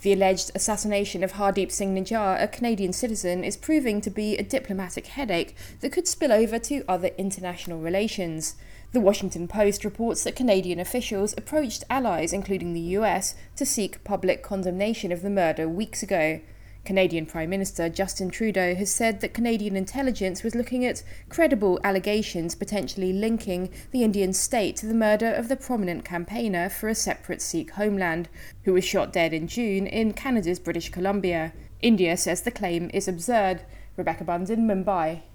The alleged assassination of Hardeep Singh Nijjar, a Canadian citizen, is proving to be a diplomatic headache that could spill over to other international relations. The Washington Post reports that Canadian officials approached allies, including the US, to seek public condemnation of the murder weeks ago. Canadian Prime Minister Justin Trudeau has said that Canadian intelligence was looking at credible allegations potentially linking the Indian state to the murder of the prominent campaigner for a separate Sikh homeland, who was shot dead in June in Canada's British Columbia. India says the claim is absurd. Rebecca Bunds in Mumbai.